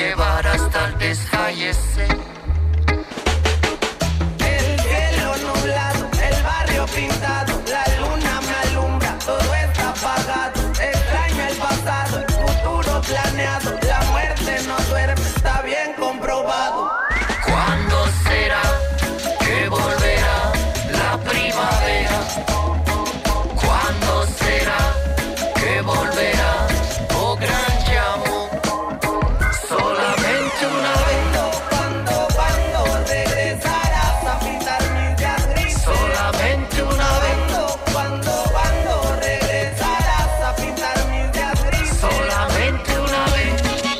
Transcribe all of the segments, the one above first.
llevar hasta el desfallecer. El cielo nublado, el barrio pintado, la luna me alumbra, todo está apagado. Extraño el pasado, el futuro planeado, la muerte no duerme, está bien comprobado. ¿Cuándo será que volverá la primavera? ¿Cuándo será que volverá? Oh gran llamo, solamente una vez. ¿Cuándo regresarás a pintar mis días grises? Solamente una vez. ¿Cuándo regresarás a pintar mis días grises? Solamente una vez.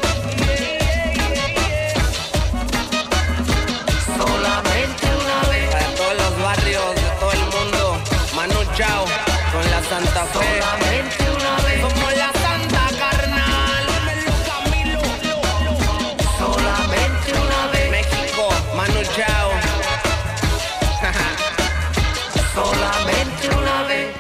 Solamente una vez. Para todos los barrios de todo el mundo, Manu Chao con la Santa Fe. Solamente una vez. Somos la Santa Carnal. Camilo. Solamente una vez. México, Manu Chao. Solamente una vez.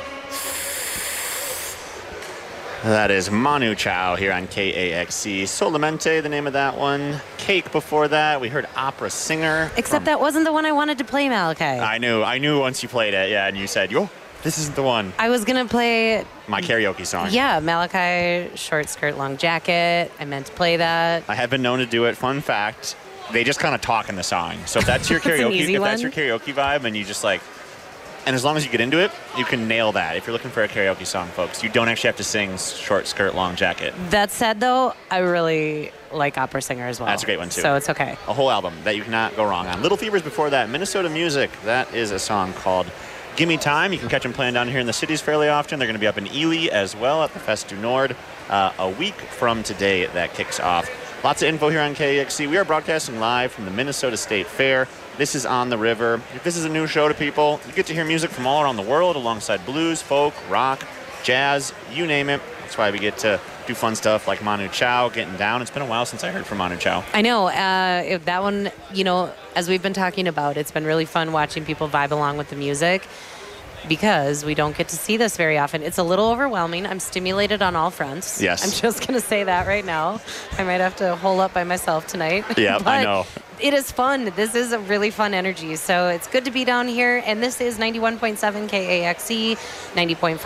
That is Manu Chao here on KAXC. Solamente, the name of that one. Cake before that. We heard Opera Singer. Except that wasn't the one I wanted to play, Malachi. I knew once you played it, yeah, and you said, yo, this isn't the one. I was going to play, My karaoke song. yeah, Malachi, Short Skirt, Long Jacket. I meant to play that. I have been known to do it. Fun fact, they just kind of talk in the song. So if that's your That's an karaoke, easy if that's one. your karaoke vibe and you just like, and as long as you get into it, you can nail that. If you're looking for a karaoke song, folks, you don't actually have to sing Short Skirt, Long Jacket. That said, though, I really like Opera Singer as well. That's a great one, too. So it's okay. A whole album that you cannot go wrong on. Little Fevers before that, Minnesota Music. That is a song called Gimme Time. You can catch them playing down here in the cities fairly often. They're going to be up in Ely as well at the Fest du Nord a week from today that kicks off. Lots of info here on KAXC. We are broadcasting live from the Minnesota State Fair. This is On the River. If this is a new show to people, you get to hear music from all around the world alongside blues, folk, rock, jazz, you name it. That's why we get to do fun stuff like Manu Chao, Getting Down. It's been a while since I heard from Manu Chao. I know. That one, as we've been talking about, it's been really fun watching people vibe along with the music because we don't get to see this very often. It's a little overwhelming. I'm stimulated on all fronts. Yes. I'm just going to say that right now. I might have to hole up by myself tonight. Yeah, I know. It is fun. This is a really fun energy. So it's good to be down here. And this is 91.7 KAXC, 90.5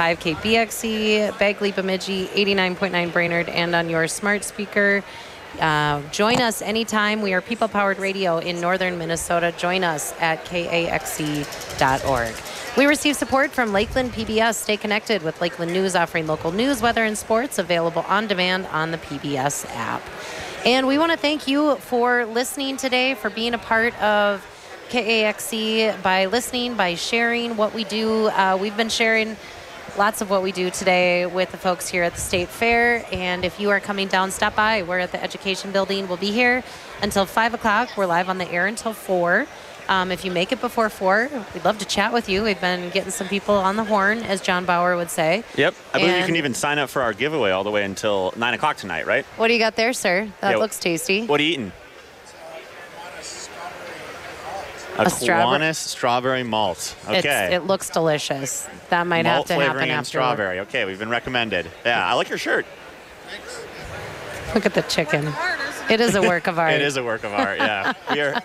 KPXC, Bagley, Bemidji, 89.9 Brainerd, and on your smart speaker. Join us anytime. We are People Powered Radio in northern Minnesota. Join us at kaxc.org. We receive support from Lakeland PBS. Stay connected with Lakeland News, offering local news, weather, and sports available on demand on the PBS app. And we want to thank you for listening today, for being a part of KAXC, by listening, by sharing what we do. We've been sharing lots of what we do today with the folks here at the State Fair. And if you are coming down, stop by. We're at the Education Building. We'll be here until 5 o'clock. We're live on the air until 4. If you make it before 4, we'd love to chat with you. We've been getting some people on the horn, as John Bauer would say. Yep. I believe you And- can even sign up for our giveaway all the way until 9 o'clock tonight, right? What do you got there, sir? That Yeah, looks tasty. What are you eating? A strawberry- Kiwanis strawberry malt. Okay. It looks delicious. That might Malt have to happen flavoring and after. strawberry. Okay, we've been recommended. Yeah, I like your shirt. Look at the chicken. It is a work of art. It is a work of art, yeah. We are...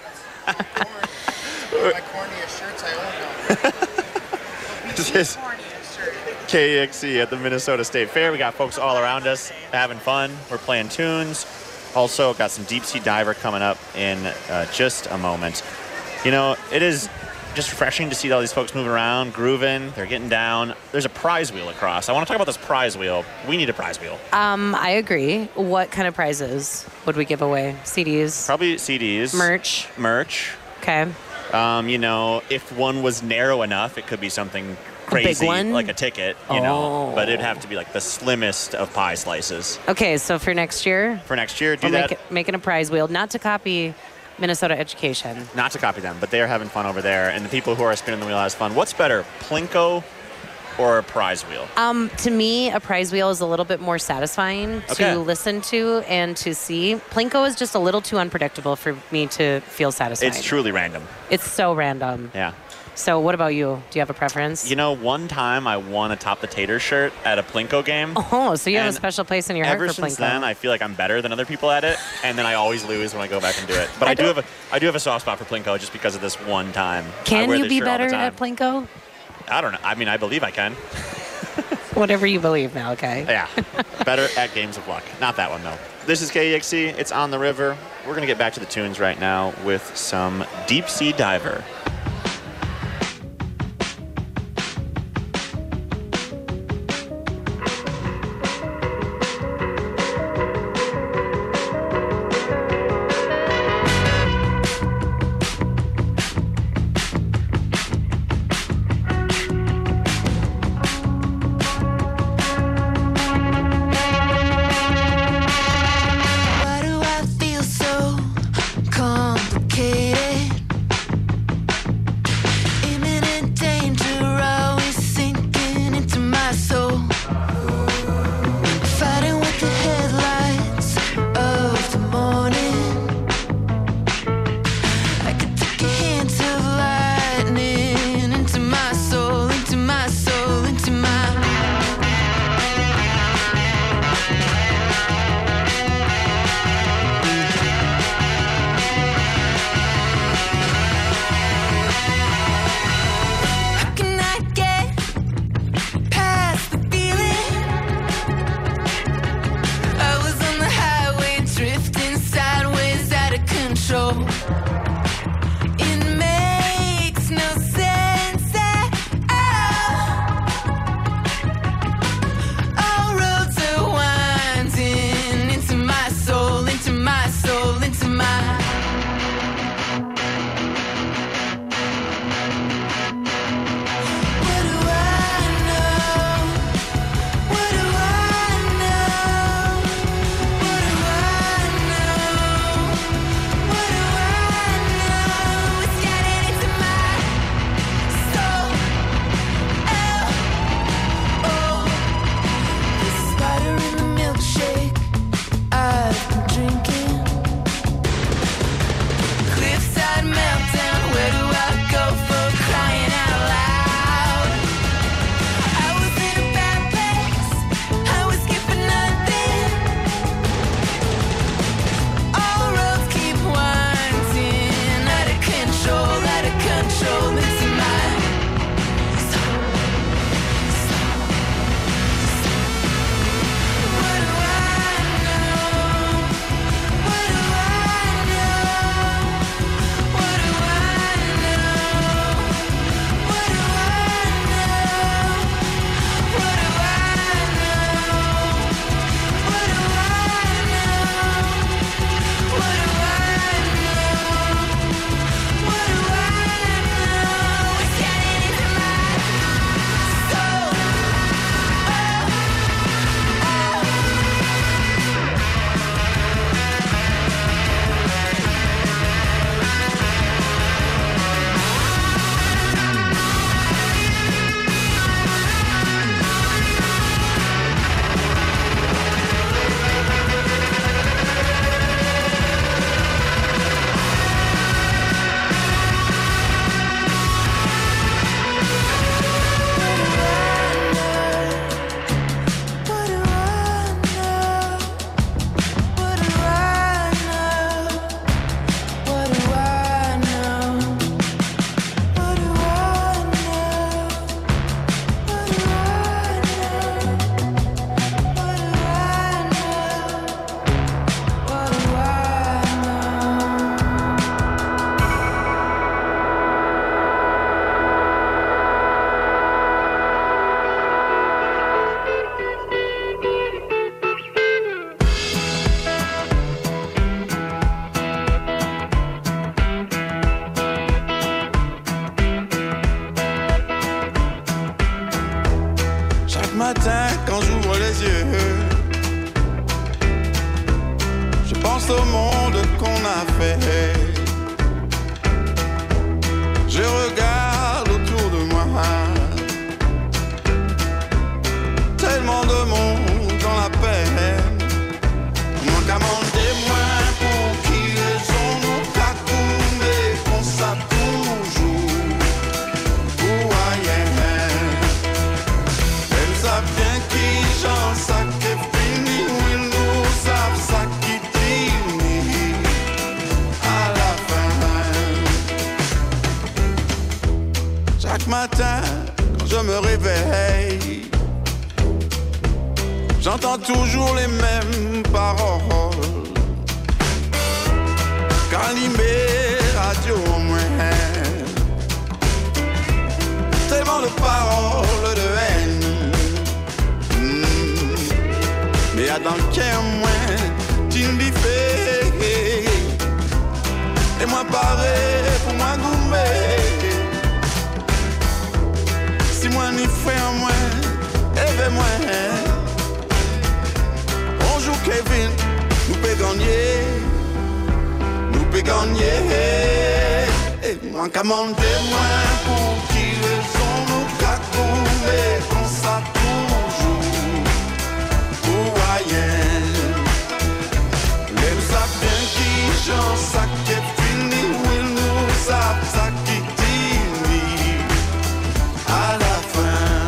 My corniest shirts I own now. This is KAXC at the Minnesota State Fair. We got folks all around us having fun. We're playing tunes. Also got some deep sea diver coming up in just a moment. You know, it is just refreshing to see all these folks moving around, grooving. They're getting down. There's a prize wheel across. I want to talk about this prize wheel. We need a prize wheel. I agree. What kind of prizes would we give away? CDs? Probably CDs. Merch? Okay. You know, if one was narrow enough, it could be something crazy, one? like a ticket, you know. Oh. But it'd have to be like the slimmest of pie slices. Okay, so for next year, For next year, do we're that. making a prize wheel, not to copy Minnesota Education. Not to copy them, but they are having fun over there, and the people who are spinning the wheel has fun. What's better, Plinko or a prize wheel? To me, a prize wheel is a little bit more satisfying Okay. to listen to and to see. Plinko is just a little too unpredictable for me to feel satisfied. It's truly random. It's so random. Yeah. So what about you? Do you have a preference? You know, one time I won a Top the Tater shirt at a Plinko game. Oh, so you have a And special place in your heart for Plinko. Ever since then, I feel like I'm better than other people at it, and then I always lose when I go back and do it. But I do have a soft spot for Plinko just because of this one time. Can I wear you this be shirt all the better time. at Plinko? I don't know. I mean, I believe I can. Whatever you believe now, okay? Yeah, better at games of luck. Not that one, though. This is KEXC. It's On the River. We're going to get back to the tunes right now with some Deep Sea Diver. Why do I feel so complicated? Imminent danger always sinking into my soul. Fighting with the headlights of the morning. I could take a hint of lightning into my soul, into my soul, into my. How can I get past the feeling? I was on the highway drifting sideways out of control. It makes no sense at all. All roads are winding into my soul, into my soul, into my. What do I know? What do I know? What do I know? What do I know? It's getting into my soul. Oh, the spider in the milkshake I've been drinking. Cliffside meltdown, where do I go for crying out loud? I was in a bad place, I was skipping nothing. All roads keep winding, out of control into my soul. What do I know? What do I know? What do I know? What do I know? What do I know? What do I know? What do I know? What do I know? What do I know? It's getting into my soul. What do I know? What do I know? What do I know? What do I know? What do I know? What do I know? What do Chaque matin quand j'ouvre les yeux, je pense au monde qu'on a fait. Je regarde autour de moi, tellement de monde dans la peine. Moins qu'à m'en témoin pour qui raison nous cacouner, qu'on sait toujours. J'entends toujours les mêmes paroles. Calimé radio moins. Tellement de paroles de haine. Mais y'a dans le cœur moins t'indiffé. Et moi pareil pour moi gourmet. Si moi ni frère moi, éveille moi. Bonjour Kevin, nous peut gagner. Nous peut gagner. Et moi commandez moi pour qui raison nous cacouler comme ça toujours. Pour rien. Les nous savent bien qui j'en ça qui est fini. Oui nous savent ça qui dit à la fin.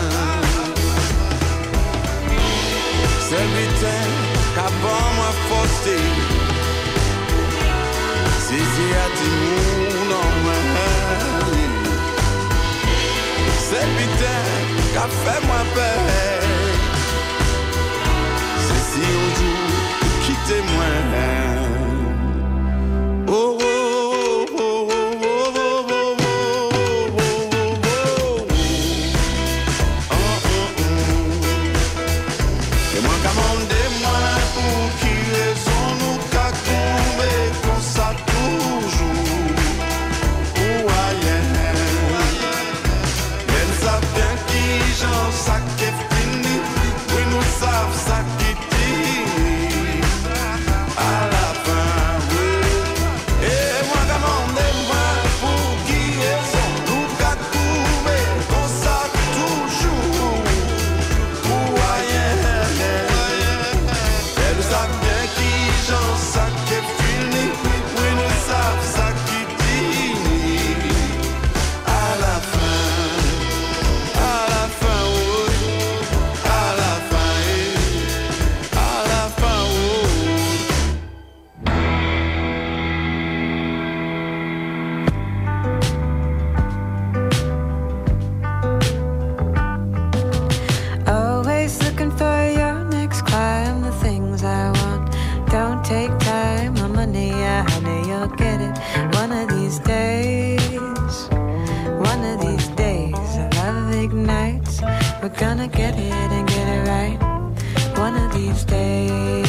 C'est putain qu'avant moi forcé. Si à tout non c'est putain qu'a fait moi peur. C'est si un jour quittez-moi. Oh oh oh oh oh oh oh oh oh oh. Et moi commandez-moi pour qui raison nous qu'a tombé comme ça toujours. Pour rien. Mais nous savons bien qui j'en ça qui est fini. Oui nous savons ça qui dit à la fin. Oui. Et moi commandez-moi pour qui raison nous qu'a tombé comme ça toujours. Pour rien. Et nous savons bien qui j'en ça qui est fini. Oui nous savons ça qui dit à la fin. À la fin, oui. À la fin, à la fin, oui. Always looking for your next climb. The things I want don't take time. My money, honey, you'll get it one of these days. One of these days, love ignites. We're gonna get it and get it right. One of these days.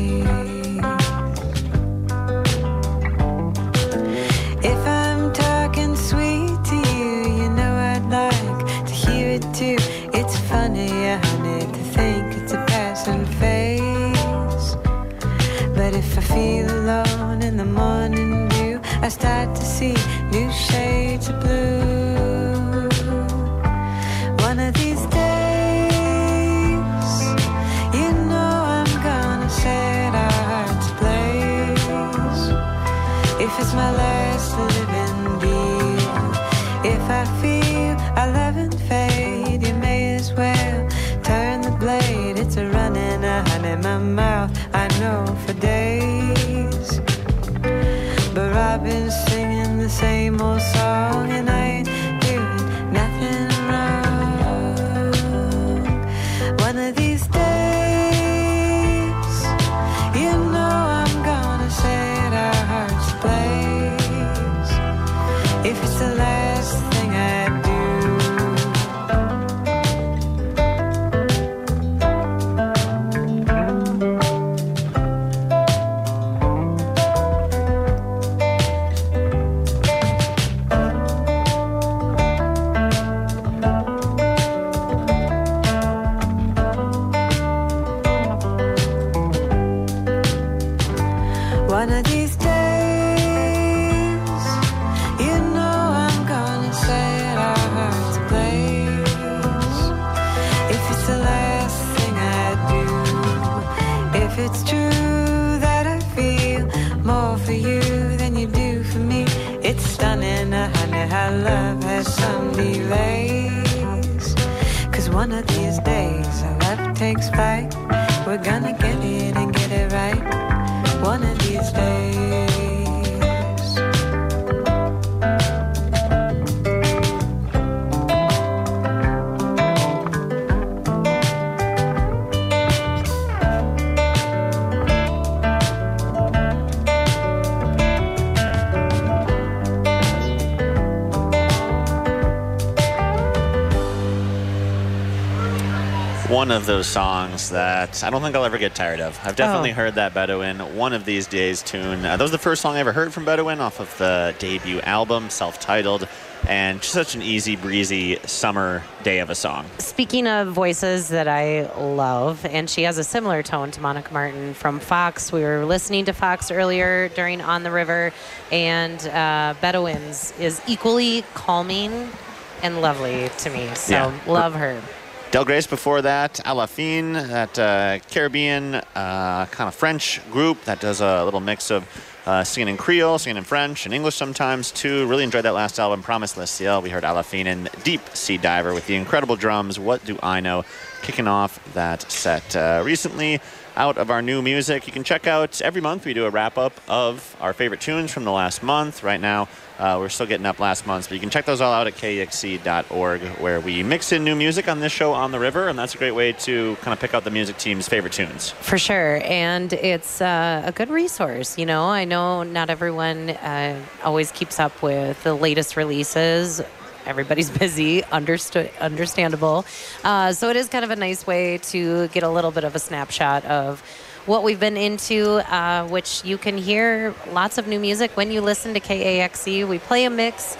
If I'm talking sweet to you, you know I'd like to hear it too. It's funny, honey, to think it's a passing phase. But if I feel alone in the morning dew, I start to see new shades of blue. One of these days, you know I'm gonna set our hearts ablaze. If it's my last living deal, if I feel our love and fade, you may as well turn the blade. It's a running on in my mouth, I know for days. But Robin's singing the same old song, and I ain't doing nothing wrong. One of these days, you know I'm gonna set our hearts ablaze. If it's the last thing I do. One of these days, you know I'm gonna set our hearts ablaze. If it's the last thing I do, if it's true that I feel more for you than you do for me, it's stunning, honey, how love has some delays. 'Cause one of these days, our love takes flight. We're gonna get it and get it right. One of these days. one of those songs that I don't think I'll ever get tired of. I've definitely heard that Bedouin one of these days tune. That was the first song I ever heard from Bedouin off of the debut album, self-titled, and just such an easy breezy summer day of a song. Speaking of voices that I love, and she has a similar tone to Monica Martin from Fox. We were listening to Fox earlier during On the River, and Bedouins is equally calming and lovely to me. So Yeah. love her. Del Grace before that, A La Fine, that Caribbean kind of French group that does a little mix of singing in Creole, singing in French, and English sometimes too. Really enjoyed that last album, Promise Le Ciel. We heard A La Fine and Deep Sea Diver with the incredible drums, What Do I Know, kicking off that set. Recently, out of our new music, you can check out every month we do a wrap-up of our favorite tunes from the last month. Right now, we're still getting up last month, but you can check those all out at kexc.org, where we mix in new music on this show On the River, and that's a great way to kind of pick out the music team's favorite tunes. For sure, and it's a good resource. You know, I know not everyone always keeps up with the latest releases. Everybody's busy, understandable. So it is kind of a nice way to get a little bit of a snapshot of what we've been into, which you can hear lots of new music when you listen to KAXE. We play a mix,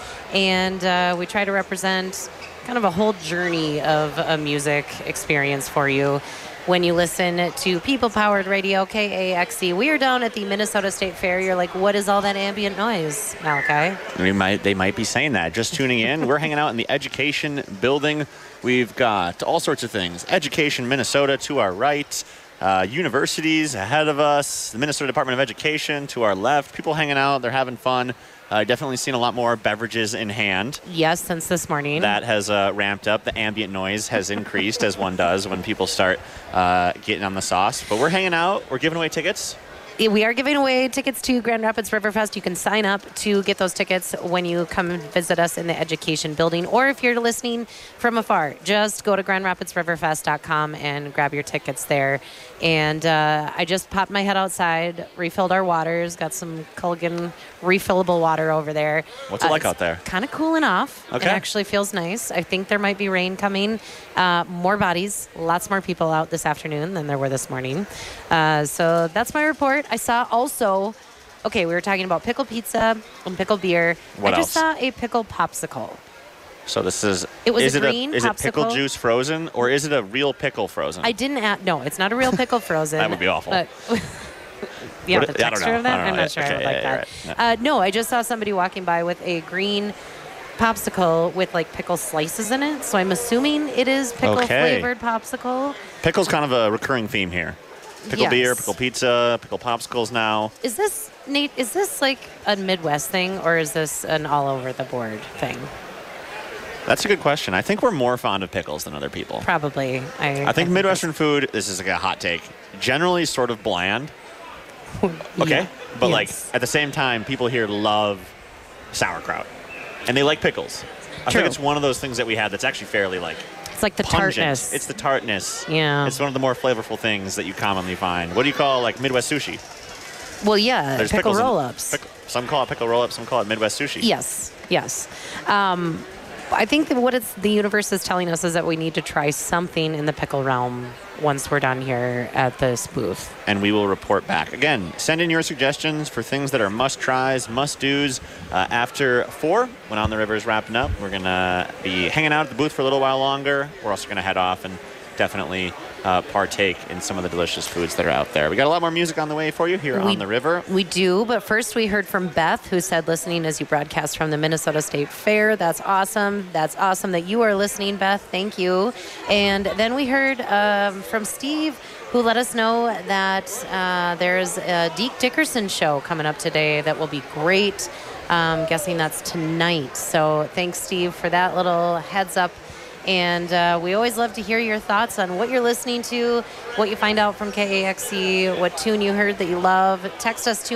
and we try to represent kind of a whole journey of a music experience for you. When you listen to People-Powered Radio, KAXE, we are down at the Minnesota State Fair. You're like, what is all that ambient noise, Malachi? They might be saying that. Just tuning in. We're hanging out in the Education Building. We've got all sorts of things. Education Minnesota to our right. Universities ahead of us. The Minnesota Department of Education to our left. People hanging out. They're having fun. Definitely seen a lot more beverages in hand. Yes, since this morning. That has ramped up. The ambient noise has increased, as one does when people start getting on the sauce. But we're hanging out. We're giving away tickets. We are giving away tickets to Grand Rapids Riverfest. You can sign up to get those tickets when you come and visit us in the Education Building. Or if you're listening from afar, just go to GrandRapidsRiverfest.com and grab your tickets there. And I just popped my head outside, refilled our waters, got some Culligan refillable water over there. What's it like out there? Kind of cooling off. Okay. It actually feels nice. I think there might be rain coming. More bodies, lots more people out this afternoon than there were this morning. So that's my report. I saw also, okay, we were talking about pickle pizza and pickle beer. What I just else? saw a pickle popsicle. So this is... It was is a it green Is it pickle popsicle. juice frozen, or is it a real pickle frozen? I didn't add, no, it's not a real pickle frozen. That would be awful. But yeah, What- the I don't texture know. of that, I don't I'm know. not sure I Okay, would like yeah, that. right. No, I just saw somebody walking by with a green popsicle with like pickle slices in it. So I'm assuming it is pickle flavored popsicle. Pickle's kind of a recurring theme here. Pickle beer, Yes. pickle pizza, pickle popsicles now. Is this, Nate, is this like a Midwest thing, or is this an all over the board thing? That's a good question. I think we're more fond of pickles than other people. Probably. I think Midwestern food, this is like a hot take, generally sort of bland. Okay? Yeah. But Yes. like at the same time, people here love sauerkraut. And they like pickles. I True. think it's one of those things that we had that's actually fairly like It's like the pungent. tartness. It's the tartness. Yeah. It's one of the more flavorful things that you commonly find. What do you call like Midwest sushi? Well, yeah, There's pickle pickles in- roll-ups. Some call it pickle roll-up, some call it Midwest sushi. Yes, yes. I think that what the universe is telling us is that we need to try something in the pickle realm once we're done here at this booth. And we will report back. Again, send in your suggestions for things that are must-tries, must-dos after 4, when On the River is wrapping up. We're going to be hanging out at the booth for a little while longer. We're also going to head off and definitely partake in some of the delicious foods that are out there. We got a lot more music on the way for you here on the river. We do, but first we heard from Beth, who said listening as you broadcast from the Minnesota State Fair. That's awesome. That's awesome that you are listening, Beth. Thank you. And then we heard from Steve, who let us know that there's a Deke Dickerson show coming up today that will be great. Guessing that's tonight. So thanks, Steve, for that little heads up. And we always love to hear your thoughts on what you're listening to, what you find out from KAXE, what tune you heard that you love. Text us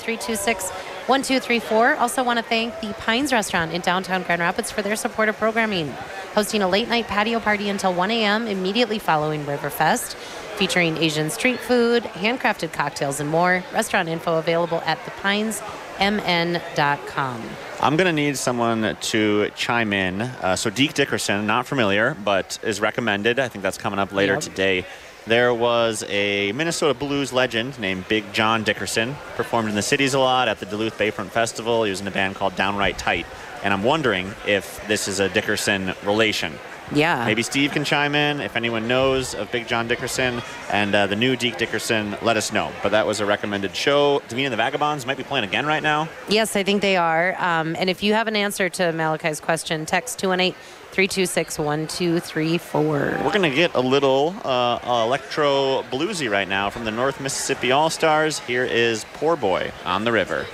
218-326-1234. Also want to thank the Pines Restaurant in downtown Grand Rapids for their support of programming, hosting a late-night patio party until 1 a.m. immediately following Riverfest, featuring Asian street food, handcrafted cocktails, and more. Restaurant info available at thepinesmn.com. I'm going to need someone to chime in. So Deke Dickerson, not familiar, but is recommended. I think that's coming up later today. There was a Minnesota blues legend named Big John Dickerson, performed in the cities a lot at the Duluth Bayfront Festival. He was in a band called Downright Tight. And I'm wondering if this is a Dickerson relation. Yeah. Maybe Steve can chime in if anyone knows of Big John Dickerson and the new Deke Dickerson, let us know. But that was a recommended show. Davina and the Vagabonds might be playing again right now. Yes, I think they are. And if you have an answer to Malachi's question, text 218-326-1234. We're going to get a little electro bluesy right now from the North Mississippi All-Stars. Here is Poor Boy on the River.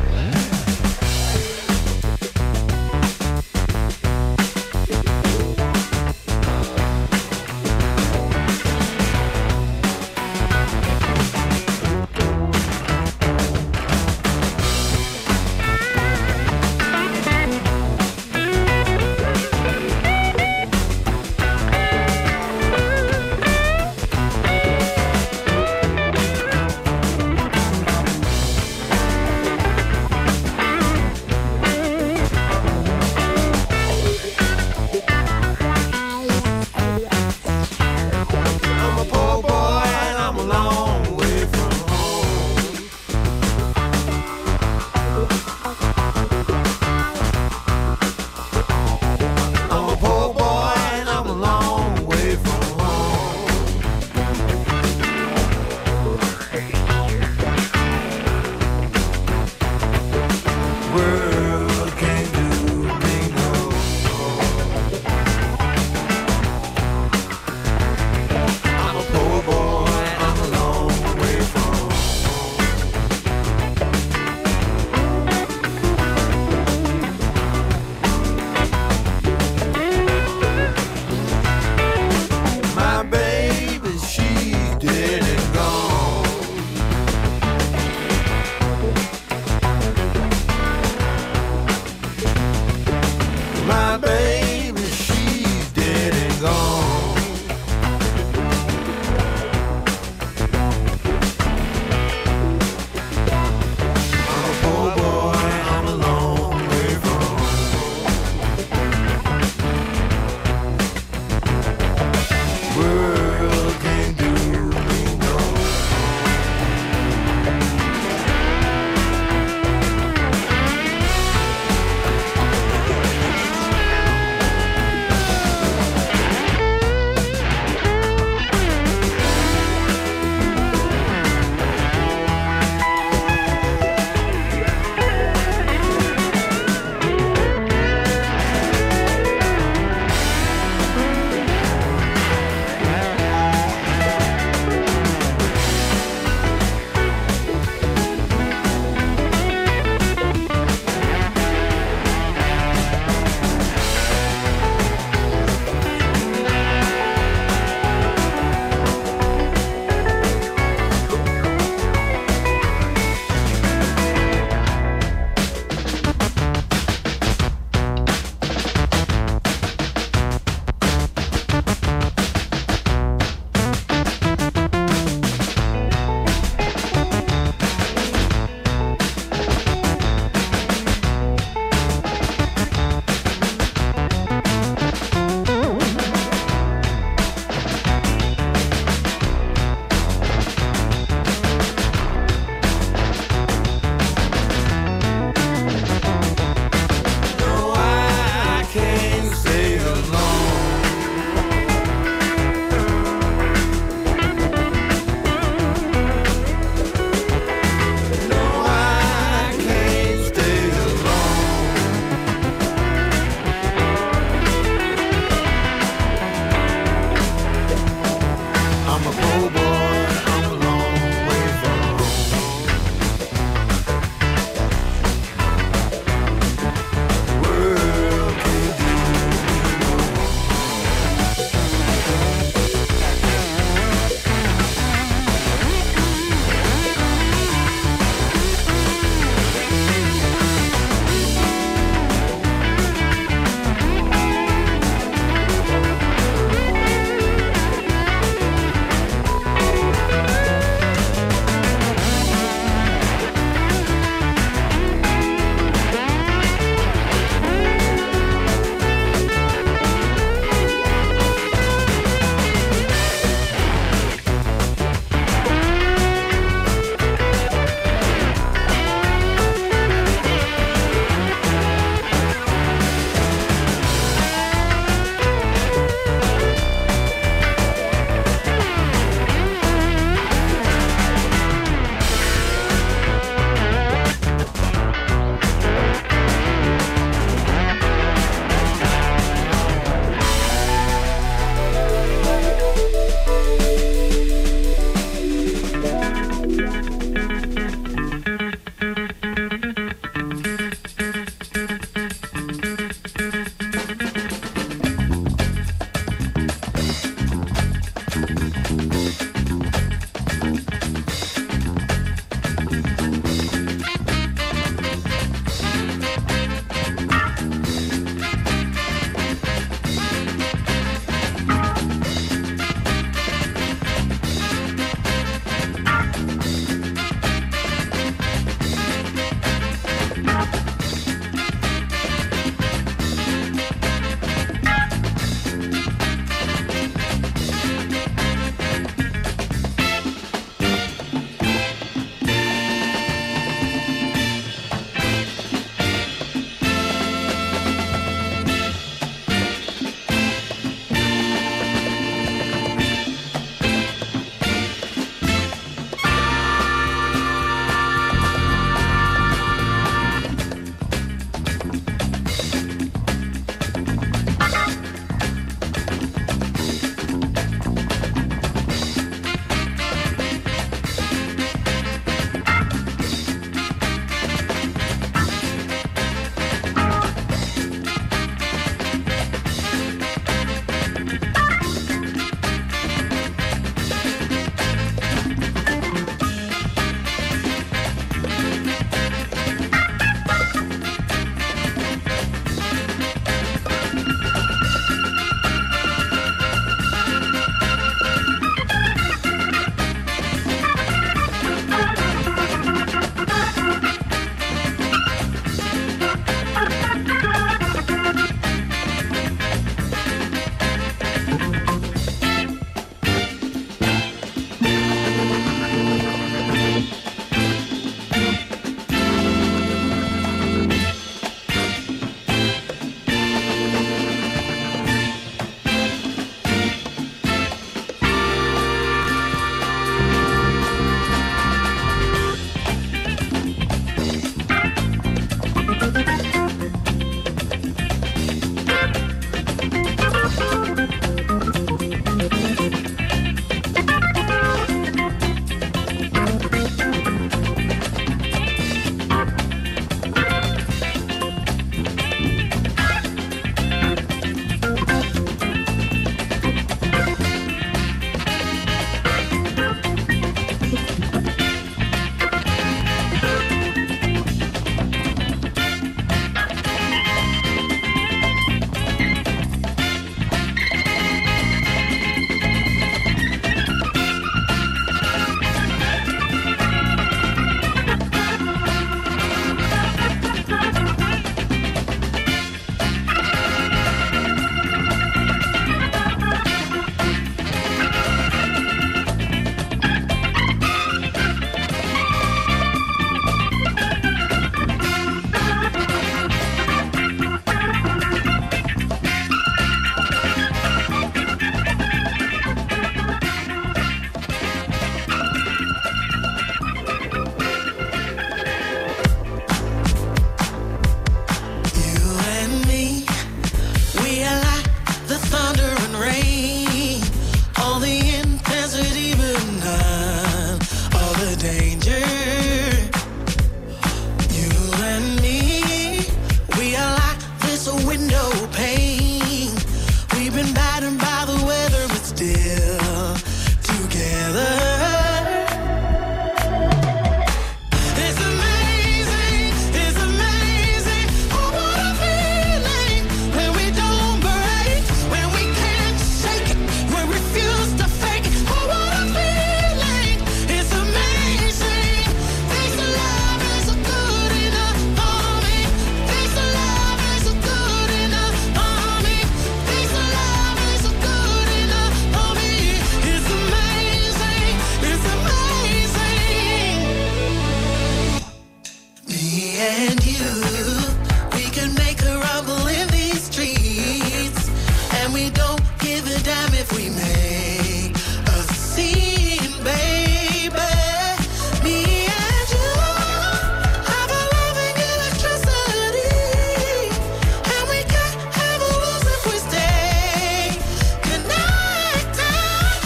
and you. We can make a rumble in these streets, and we don't give a damn if we make a scene, baby. Me and you have a loving electricity, and we can't have a lose if we stay connected.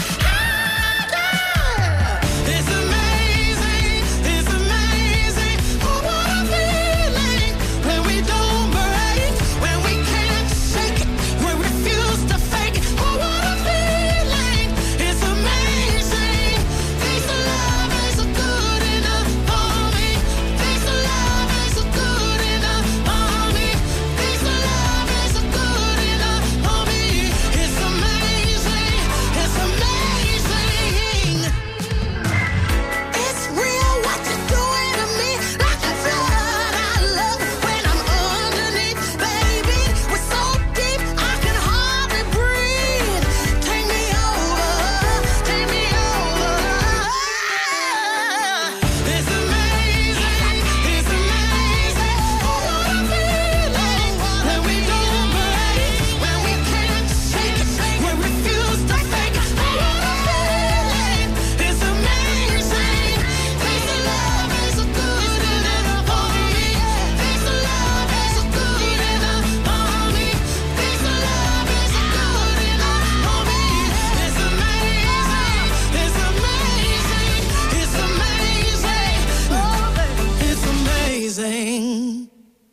It's amazing, it's amazing. Oh, what a feeling when we don't break, when we can't shake it, we refuse to fake it. Oh, what a feeling, it's amazing. Taste of love is good enough for me. Taste of love is good enough for me. Taste of love is good enough for me. It's amazing, it's amazing. It's real what you're doing to me, like a flood. I love when I'm underneath, baby. We're so deep I can hardly breathe. Take me over, take me over. It's amazing, it's amazing. Oh, what a feeling when we don't break, when we can't shake it, we refuse to fake it. Oh, what a feeling, it's amazing. Taste of love is good enough for me. Taste of love is good enough for me. Taste of love is good enough for me. It's amazing, it's amazing, it's amazing. Oh, baby, it's amazing.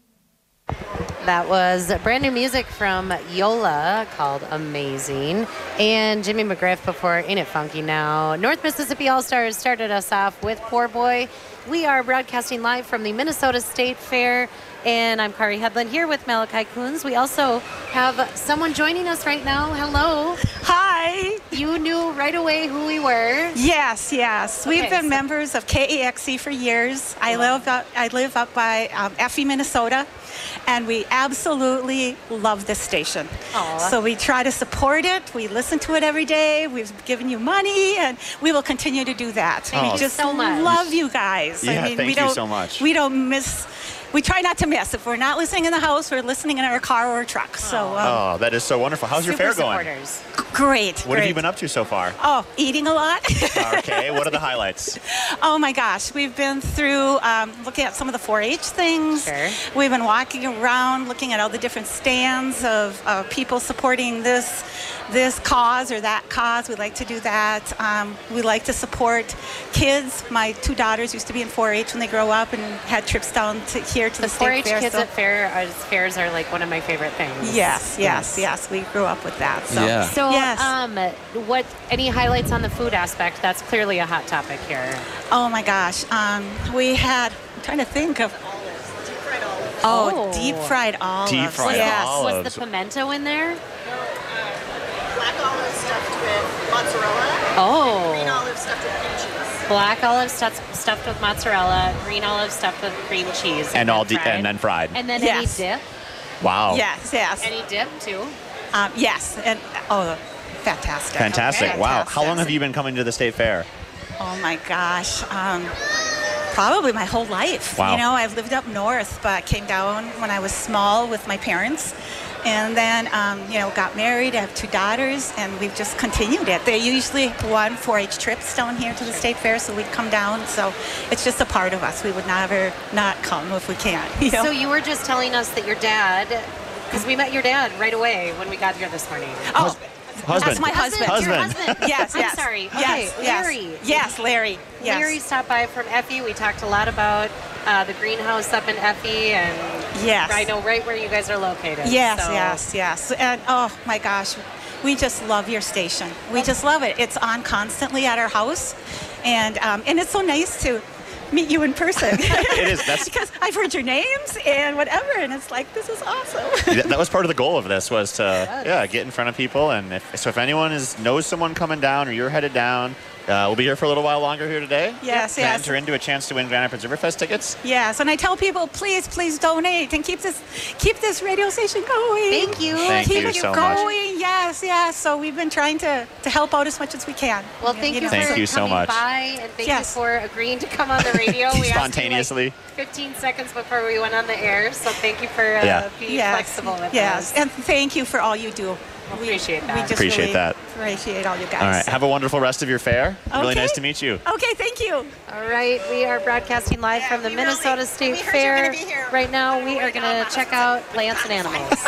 That was brand new music from Yola called Amazing. And Jimmy McGriff before Ain't It Funky Now. North Mississippi All-Stars started us off with Poor Boy. We are broadcasting live from the Minnesota State Fair. And I'm Kari Hedlund here with Malachi Coons. We also have someone joining us right now. Hello. Hi. You knew right away who we were. Yes, yes. We've Okay, been so- members of KAXE for years. I live up by Effie, Minnesota, and we absolutely love this station. Aw. So we try to support it. We listen to it every day. We've given you money, and we will continue to do that. Oh. We just so much. love you guys. Yeah, we thank you don't, so much. We don't miss. We try not to miss. If we're not listening in the house, we're listening in our car or truck. So Oh, that is so wonderful. How's your Super fair going? supporters. great. What have great. you been up to so far? Oh, eating a lot. Okay, what are the highlights? Oh my gosh, we've been through looking at some of the 4-H things. Sure. We've been walking around looking at all the different stands of people supporting this cause or that cause. We like to do that. We like to support kids. My 2 daughters used to be in 4-H when they grow up and had trips down to here to the, The state 4-H fair. kids so- at fairs are like one of my favorite things. Yes. We grew up with that. So. Yeah. So, Yes. what? Any highlights on the food aspect? That's clearly a hot topic here. Oh my gosh. We had. I'm trying to think of. Oh. Deep fried olives. Deep fried yes. olives. Was the pimento in there? Black olive stuffed with mozzarella, green Oh. olive stuffed with cream cheese. Black olive stuffed with mozzarella, green olive stuffed with cream cheese, And then all fried. and then fried. And then Yes. any dip? Wow. Yes. Any dip too? Yes. And fantastic. Fantastic. Okay. Wow. How long have you been coming to the state fair? Oh my gosh. Probably my whole life. Wow. You know, I've lived up north, but came down when I was small with my parents. And then, got married. I have 2 daughters, and we've just continued it. They usually run 4-H trips down here to the state fair, so we'd come down. So it's just a part of us. We would never not come if we can't. You know? So you were just telling us that your dad, because we met your dad right away when we got here this morning. Oh, Husband. that's my husband. Your Husband. husband. Yes, I'm yes. sorry. Okay, Yes, yes. Larry. Yes, Larry. Yes. Larry stopped by from Effie. We talked a lot about the greenhouse up in Effie, and Yes. I know right where you guys are located. Yes, so. yes. And oh my gosh, we just love your station. We just love it. It's on constantly at our house, and it's so nice to meet you in person. It is. That's because I've heard your names and whatever, and it's like, this is awesome. that was part of the goal of this was to get in front of people, and if anyone knows someone coming down or you're headed down, We'll be here for a little while longer here today. Yes, To yes. enter into a chance to win Grand Rapids Riverfest tickets. Yes, and I tell people, please donate and keep this radio station going. Thank you. Thank keep you it so much. going. Yes. So we've been trying to help out as much as we can. Well, thank you, know. Thank for you so coming much. by, and thank Yes. you for agreeing to come on the radio. We asked you, Spontaneously. 15 seconds before we went on the air, so thank you for Yeah. being flexible with Yes, us. and thank you for all you do. Appreciate that. We just Appreciate really that. Appreciate all you guys. All right. Have a wonderful rest of your fair. Really Okay. nice to meet you. Okay, thank you. All right, we are broadcasting live Yeah, from the we Minnesota really- State we heard you were Fair. gonna be here. Right now, we are going to check out plants and animals.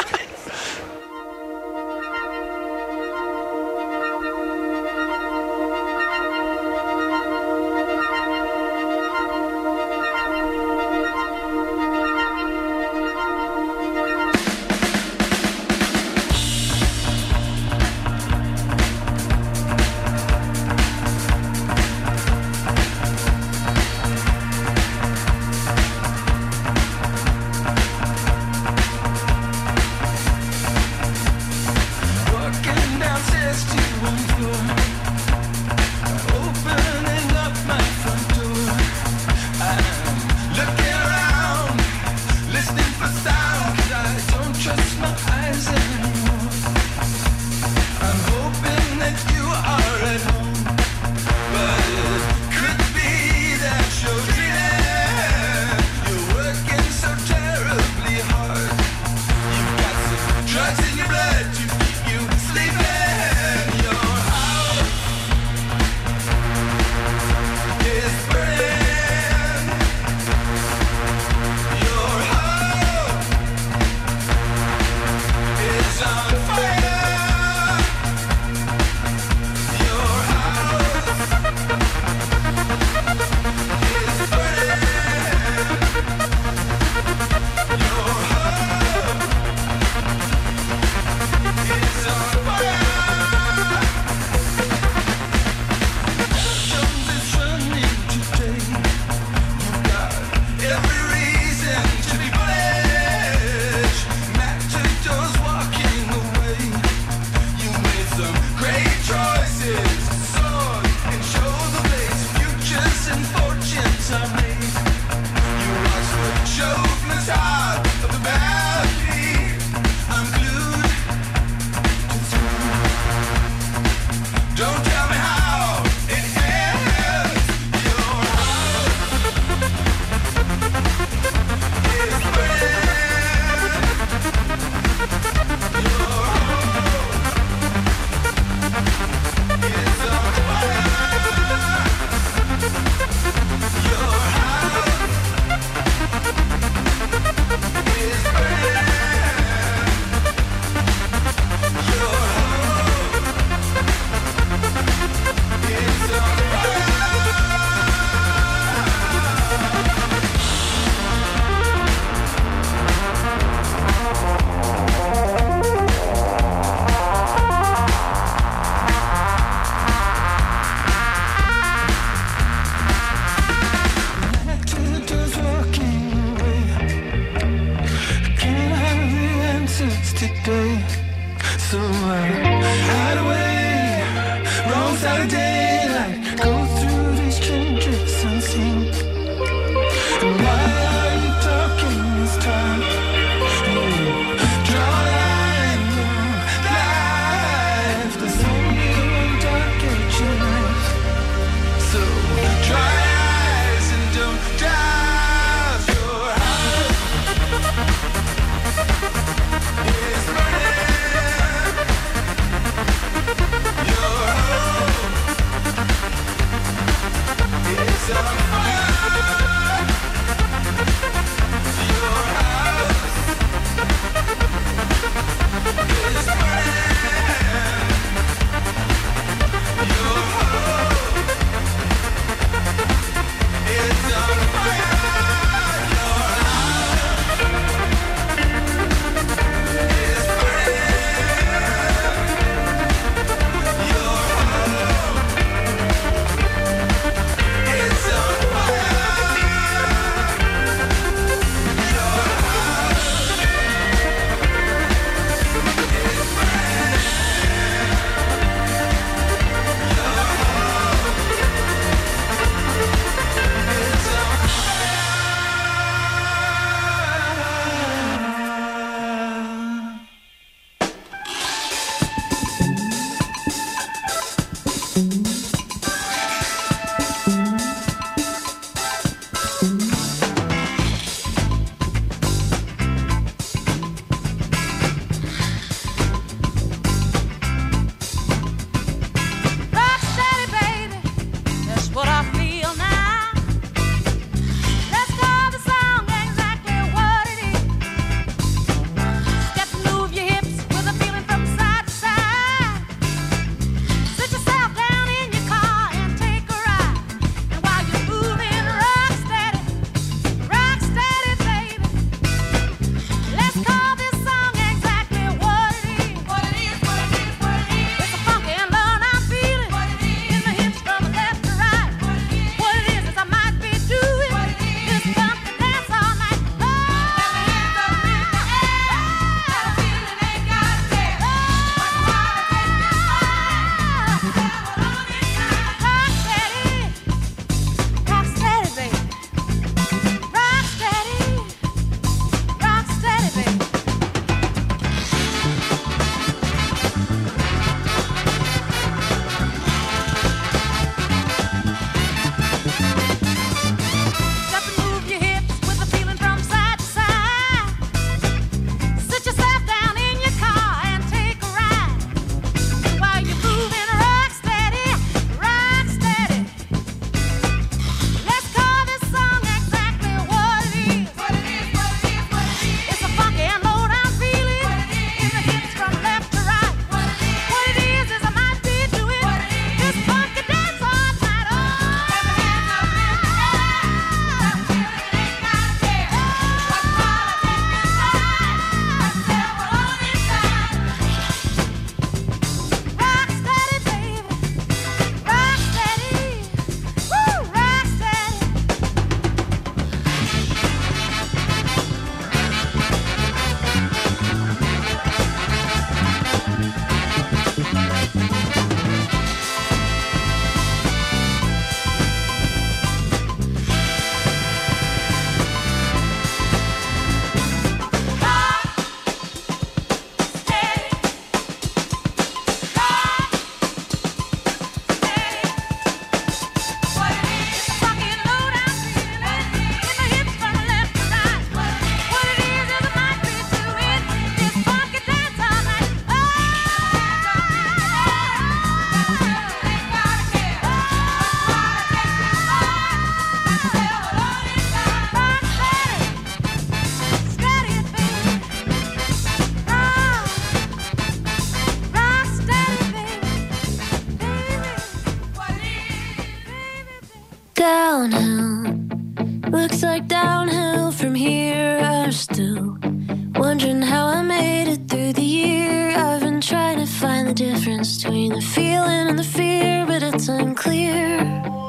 are still wondering how I made it through the year. I've been trying to find the difference between the feeling and the fear, but it's unclear.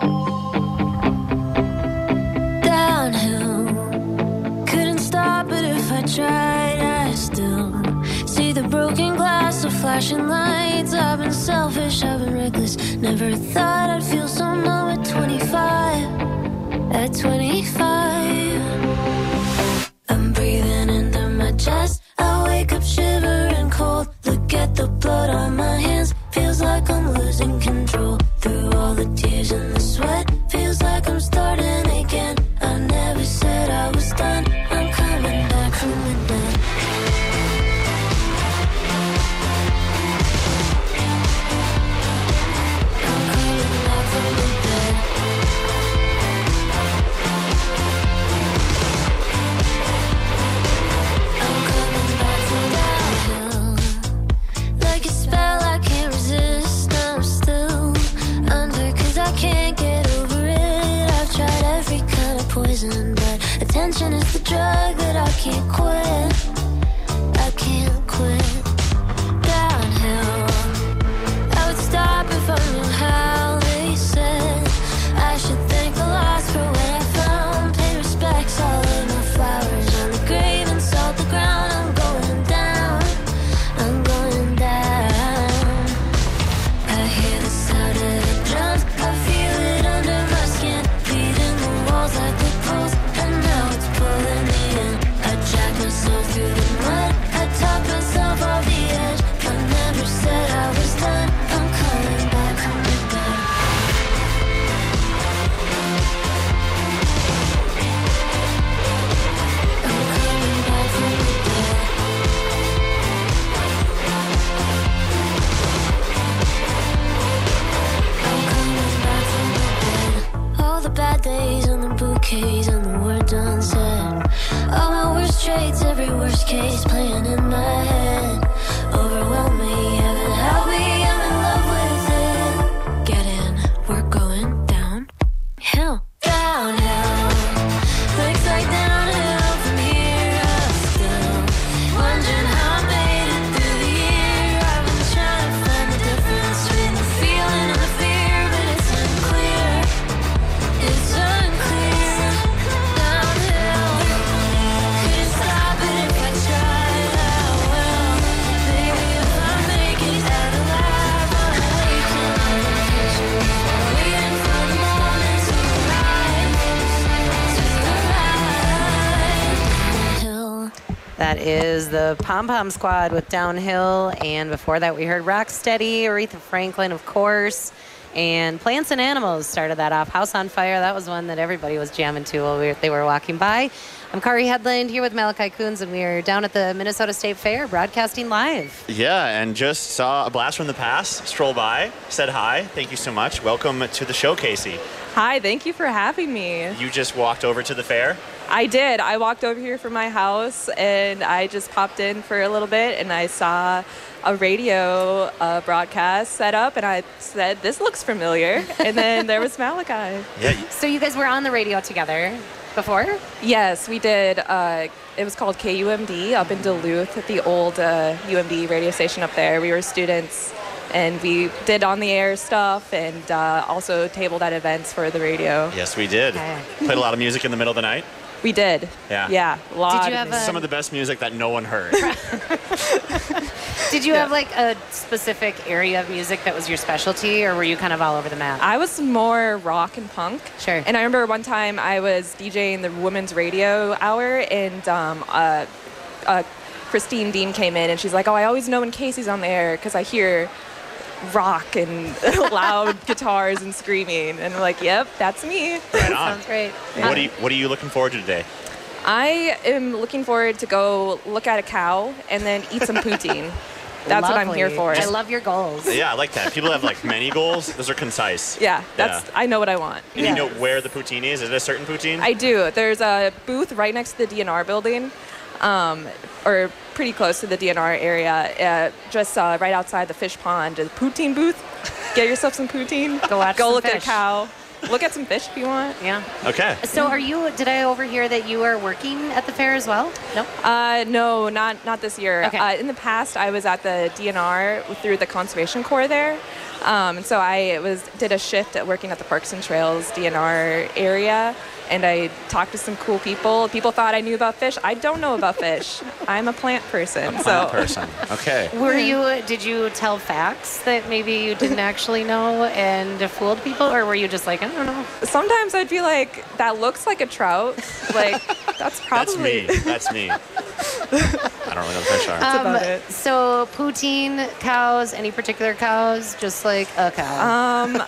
Downhill, couldn't stop it if I tried. I still see the broken glass, the flashing lights. I've been selfish, I've been reckless. Never thought I'd feel so numb at 25. At 25, I'm breathing into my chest. I wake up shivering cold. Look at the blood on my hands. Feels like I'm losing control. Through all the tears and the sweat, feels like I'm starting again. I never said I was done. I'm coming back from the dead. I'm coming back from the dead. I'm coming back from downhill. Like a spell I can't resist. I'm still under 'cause I can't get over it. I've tried every kind of poison, but attention is the drug that I can't quit. I can't quit. Downhill, I would stop if I knew how. They said I should thank the loss for what I found. Pay respects, all of my flowers on the grave and salt the ground. I'm going down. I'm going down. I hear the sound of the drums. I feel it under my skin, beating the walls like the pulse, and now it's pulling me in. I drag myself through the mud. I talk myself off the edge. I never said I was done. I'm coming back from the dead. I'm coming back from the dead. I'm coming back from the dead. All the bad days and the bouquets and the words unsaid. All my worst traits, every worst case playing in my head. Overwhelm me, heaven help me, I'm in love with it. Get in, we're going downhill. Downhill, looks like downhill from here. I'm still wondering how I made it through the year. I've been trying to find the difference between the feeling and the fear, but it's unclear. It's unclear. Downhill, couldn't stop it if I tried. I will. Maybe if I make it out alive, I'm waiting on the future. Waiting for the moment to arrive. Downhill. That is the Pom Pom Squad with Downhill. And before that, we heard Rocksteady, Aretha Franklin, of course. And Plants and Animals started that off. House on Fire, that was one that everybody was jamming to while they were walking by. I'm Kari Headland here with Malachi Coons, and we are down at the Minnesota State Fair broadcasting live. Yeah, and just saw a blast from the past stroll by, said hi. Thank you so much. Welcome to the show, Casey. Hi, thank you for having me. You just walked over to the fair? I did. I walked over here from my house and I just popped in for a little bit and I saw a radio broadcast set up and I said, this looks familiar. And then there was Malachi. Yeah. So you guys were on the radio together before? Yes, we did. It was called KUMD up in Duluth at the old UMD radio station up there. We were students and we did on-the-air stuff and also tabled at events for the radio. Yes, we did. Okay. Played a lot of music in the middle of the night. We did. Yeah. Yeah, a lot. Did you have Some of the best music that no one heard. Did you have like a specific area of music that was your specialty, or were you kind of all over the map? I was more rock and punk. Sure. And I remember one time I was DJing the Women's Radio Hour, and Christine Dean came in, and she's like, oh, I always know when Casey's on the air because I hear rock and loud guitars and screaming. And I'm like, yep, that's me. Right on. Sounds great. What are you looking forward to today? I am looking forward to go look at a cow and then eat some poutine. That's what I'm here for. I love your goals. Yeah, I like that. People have like many gols. Those are concise. Yeah, I know what I want. And you know where the poutine is? Is it a certain poutine? I do. There's a booth right next to the DNR building, or pretty close to the DNR area, just right outside the fish pond. A poutine booth. Get yourself some poutine. Go watch Go some look at a fish. cow. Look at some fish if you want. Yeah. Okay. So did I overhear that you are working at the fair as well? No? No, not this year. Okay. In the past, I was at the DNR through the Conservation Corps there. And so I did a shift at working at the Parks and Trails DNR area, and I talked to some cool people. People thought I knew about fish. I don't know about fish. I'm a plant person. Plant person. Okay. Did you tell facts that maybe you didn't actually know and fooled people, or were you just like, I don't know? Sometimes I'd be like, that looks like a trout. Like, that's probably... That's me. I don't really know what fish are. That's about it. So poutine, cows, any particular cows? Just like a cow.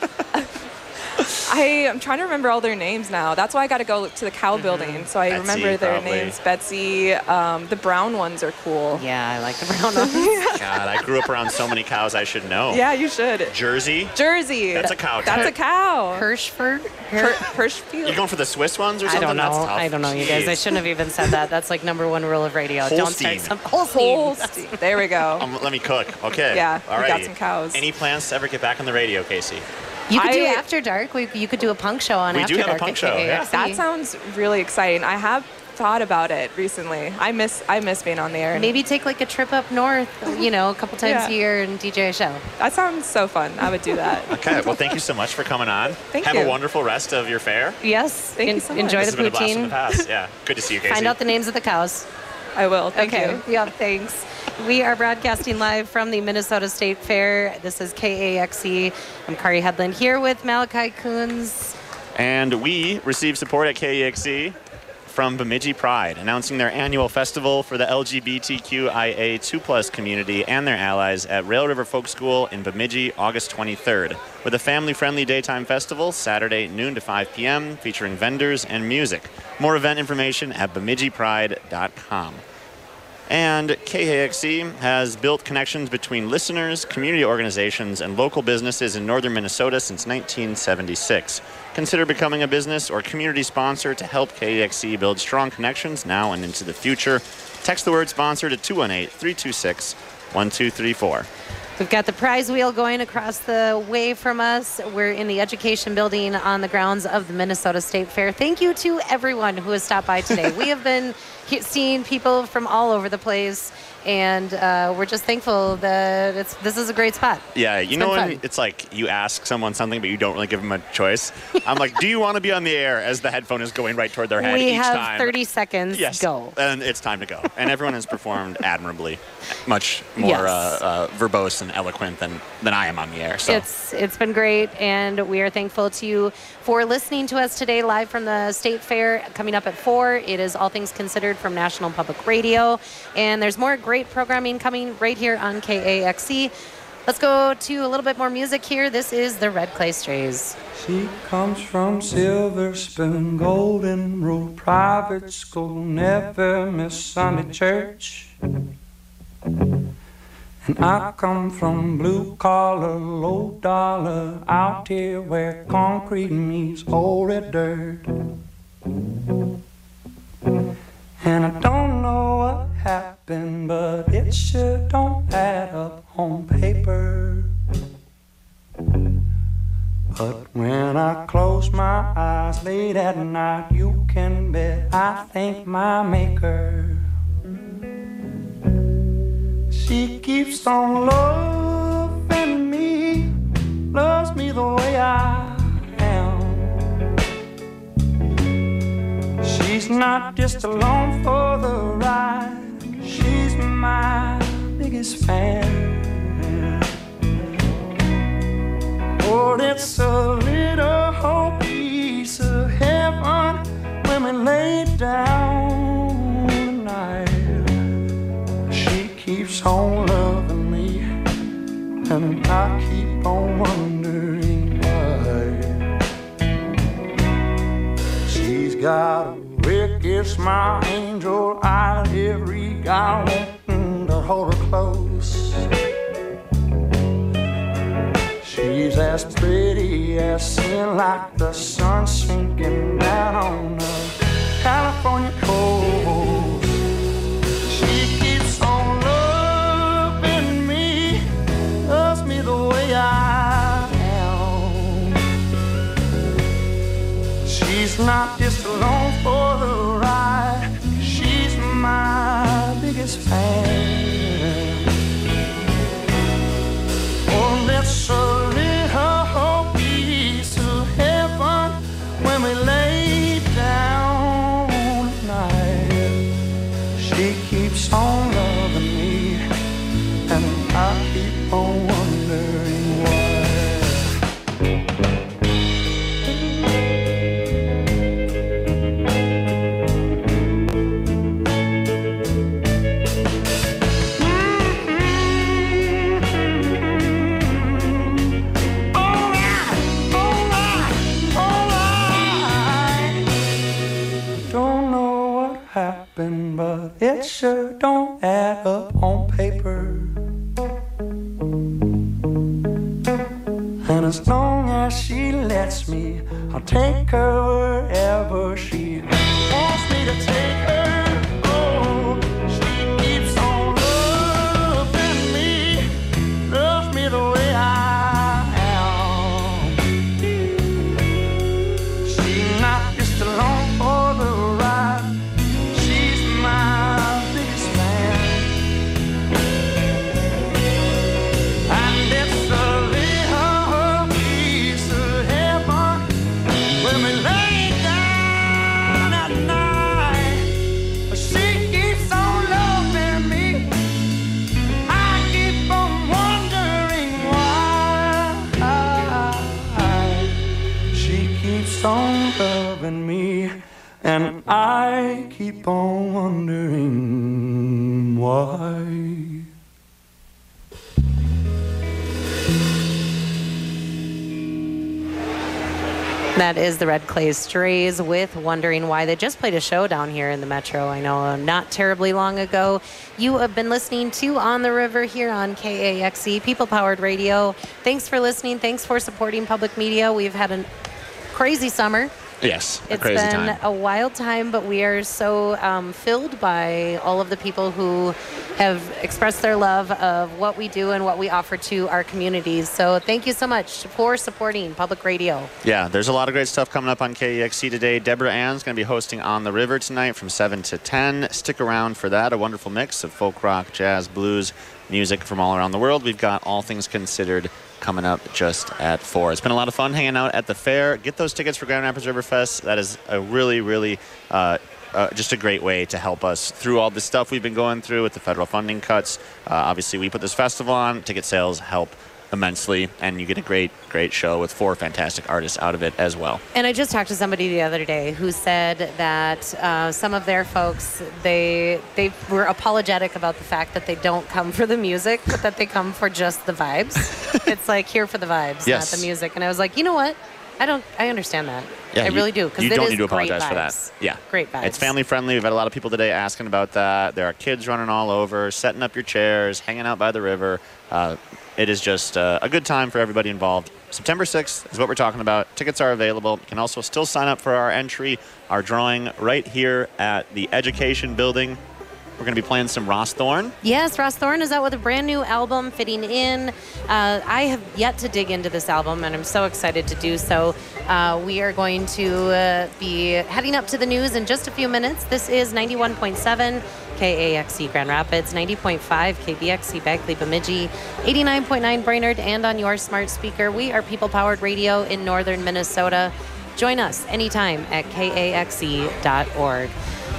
I'm trying to remember all their names now. That's why I got to go to the cow building. So I Betsy, remember their probably. names. Betsy. The brown ones are cool. Yeah, I like the brown ones. God, I grew up around so many cows I should know. Yeah, you should. Jersey. Jersey. That's a cow. That's a cow. Hirschford? Hirschfield. You going for the Swiss ones or I something? don't know. That's tough. I don't know, you guys. I Jeez. shouldn't have even said that. That's like number one rule of radio. Don't Holstein. start some Holstein. Holstein. There we go. Let me cook. Okay. Yeah, All we got righty. some cows. Any plans to ever get back on the radio, Casey? You could do I- After Dark. You could do a punk show on We After do have a Dark punk at show, yeah. KAXE. That sounds really exciting. I have thought about it recently. I miss being on the air. and Maybe take like a trip up north, a couple times Yeah. a year and DJ a show. That sounds so fun. I would do that. Okay. Well, thank you so much for coming on. Thank Have you. a wonderful rest of your fair. Yes. Thank you so much. Enjoy This has the been a blast from the poutine. past. Yeah. Good to see you, Casey. Find out the names of the cows. I will. Thank you. Yeah, thanks. We are broadcasting live from the Minnesota State Fair. This is KAXE. I'm Kari Headland here with Malachi Coons. And we receive support at KEXE from Bemidji Pride, announcing their annual festival for the LGBTQIA2+ community and their allies at Rail River Folk School in Bemidji, August 23rd, with a family-friendly daytime festival, Saturday noon to 5 p.m., featuring vendors and music. More event information at bemidjipride.com. And KAXE has built connections between listeners, community organizations, and local businesses in northern Minnesota since 1976. Consider becoming a business or community sponsor to help KAXE build strong connections now and into the future. Text the word sponsor to 218-326-1234. We've got the prize wheel going across the way from us. We're in the education building on the grounds of the Minnesota State Fair. Thank you to everyone who has stopped by today. We have been seeing people from all over the place, and we're just thankful that this is a great spot. Yeah, you know been when fun. it's like you ask someone something but you don't really give them a choice? I'm like, do you want to be on the air, as the headphone is going right toward their head We each have time? 30 seconds. Yes. Go. And it's time to go. And everyone has performed admirably, much more Yes. verbose and eloquent than I am on the air. So It's been great, and we are thankful to you for listening to us today live from the State Fair. Coming up at 4, it is All Things Considered from National Public Radio, and there's more great programming coming right here on KAXE. Let's go to a little bit more music here. This is the Red Clay Strays. She comes from Silver Spoon, Golden Rule Private School, never miss Sunday church. And I come from blue collar, low dollar, out here where concrete meets old red dirt. And I don't know what happened, but it sure don't add up on paper. But when I close my eyes late at night, you can bet I thank my maker. She keeps on loving me, loves me the way I am. She's not just along for the ride, she's my biggest fan. Oh, it's a little piece of heaven when we lay down tonight. She keeps on loving me, and I keep on wondering why. She's got a wicked smile, angel eye, every guy wanting to hold her close. She's as pretty as sin, like the sun sinking down on the California coast. She keeps on loving me, loves me the way I am. not just along for the ride. She's my biggest fan. Oh, that's a little piece of heaven when we lay down at night. She keeps on loving me, and I keep on wondering why. But it sure don't add up on paper. And as long as she lets me, I'll take her wherever she wants me to take her. Oh, she keeps on loving me, loves me the way I am. She's not just along for the ride. On loving me, and I keep on wondering why. That is the Red Clay Strays with Wondering Why. They just played a show down here in the Metro, I know, not terribly long ago. You have been listening to On the River here on KAXE, People-Powered Radio. Thanks for listening. Thanks for supporting public media. We've had a crazy summer. Yes, It's been a wild time, but we are so filled by all of the people who have expressed their love of what we do and what we offer to our communities. So thank you so much for supporting public radio. Yeah, there's a lot of great stuff coming up on KEXC today. Deborah Ann's going to be hosting On the River tonight from 7 to 10. Stick around for that. A wonderful mix of folk rock, jazz, blues, music from all around the world. We've got All Things Considered coming up just at 4. It's been a lot of fun hanging out at the fair. Get those tickets for Grand Rapids River Fest. That is a really, really just a great way to help us through all the stuff we've been going through with the federal funding cuts. Obviously, we put this festival on. Ticket sales help immensely, and you get a great show with 4 fantastic artists out of it as well. And I just talked to somebody the other day who said that some of their folks, they were apologetic about the fact that they don't come for the music, but that they come for just the vibes. It's like here for the vibes, yes, not the music. And I was like, you know what? I understand that. Yeah, I really do. You don't need to apologize for that. Yeah. Great vibes. It's family friendly. We've had a lot of people today asking about that. There are kids running all over, setting up your chairs, hanging out by the river. It is just a good time for everybody involved. September 6th is what we're talking about. Tickets are available. You can also still sign up for our entry, our drawing right here at the Education Building. We're going to be playing some Ross Thorn. Yes, Ross Thorn is out with a brand new album, Fitting In. I have yet to dig into this album, and I'm so excited to do so. We are going to be heading up to the news in just a few minutes. This is 91.7 KAXE Grand Rapids, 90.5 KBXE Bagley Bemidji, 89.9 Brainerd, and on your smart speaker. We are People-Powered Radio in northern Minnesota. Join us anytime at KAXE.org.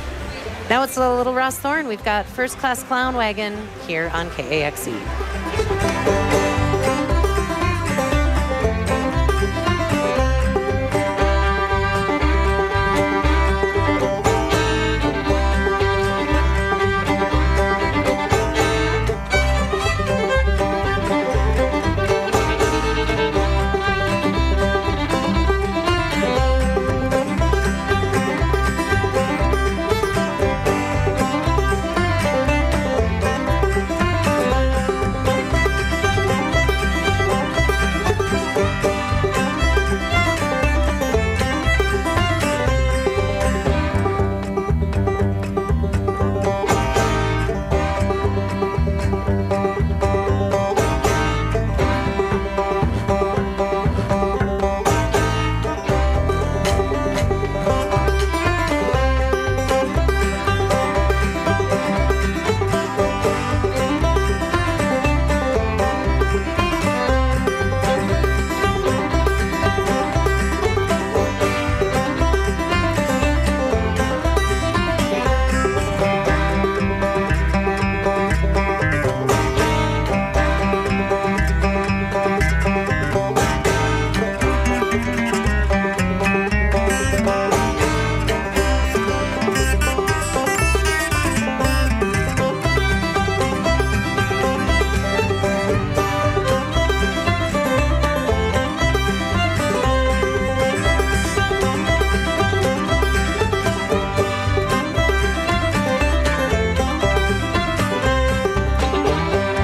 Now it's a little Ross Thorn. We've got First Class Clown Wagon here on KAXE.